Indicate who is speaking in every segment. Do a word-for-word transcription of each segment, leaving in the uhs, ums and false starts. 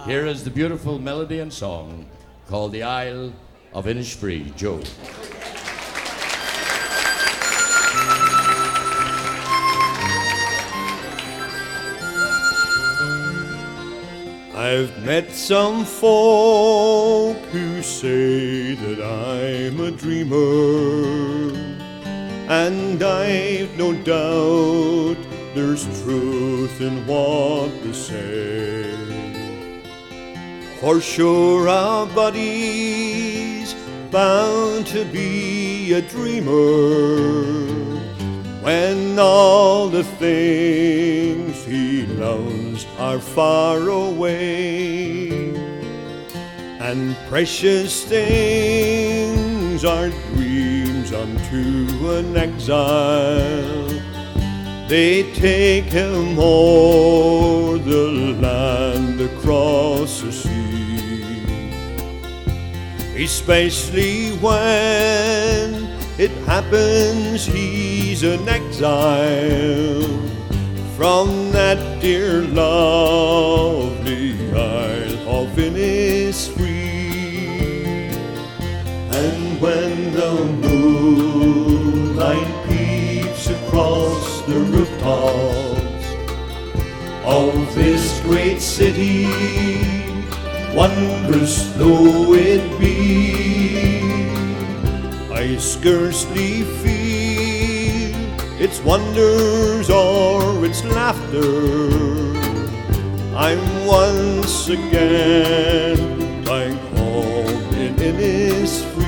Speaker 1: Here is the beautiful melody and song called The Isle of Innisfree. Joe.
Speaker 2: I've met some folk who say that I'm a dreamer, and I've no doubt there's truth in what they say. For sure our body's bound to be a dreamer when all the things he loves are far away, and precious things are dreams unto an exile. They take him o'er the land across the sea, especially when it happens he's an exile from that dear lovely Isle of Innisfree. And when the moonlight peeps across the rooftops of this great city, wondrous though it be, I scarcely feel its wonders or its laughter. I'm once again back home in Innisfree.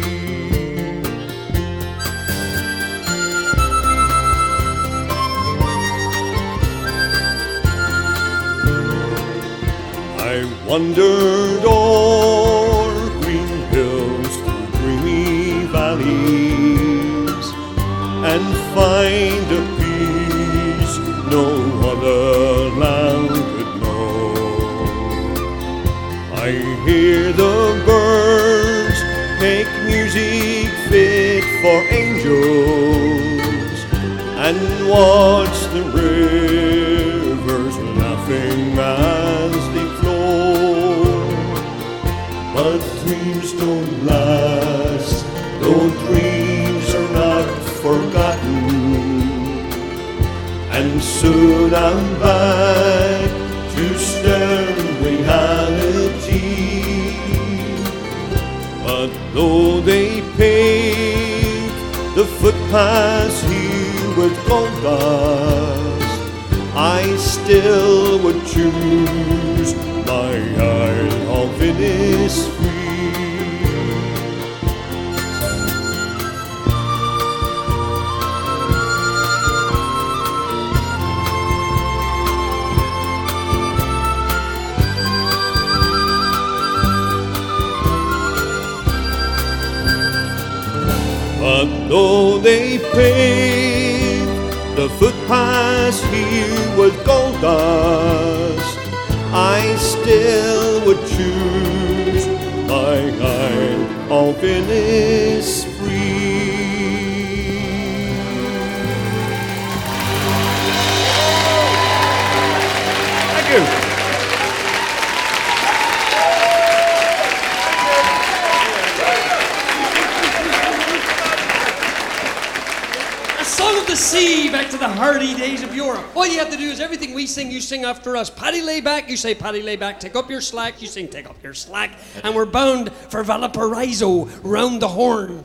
Speaker 2: I wandered o'er green hills through dreamy valleys and find a peace no other land could know. I hear the birds make music fit for angels and watch the rivers laughing as they flow. But dreams don't last, though dreams are not forgotten, and soon I'm back to stern reality. But though they pave the footpaths here with gold dust, I still would choose my Isle of Innisfree. But though they pave the footpaths here with gold dust, I still would choose my Isle of Innisfree. Thank you.
Speaker 3: Song of the sea, back to the hardy days of Europe. All you have to do is everything we sing, you sing after us. Paddy lay back, you say Paddy lay back. Take up your slack, you sing take up your slack. And we're bound for Valparaiso round the Horn.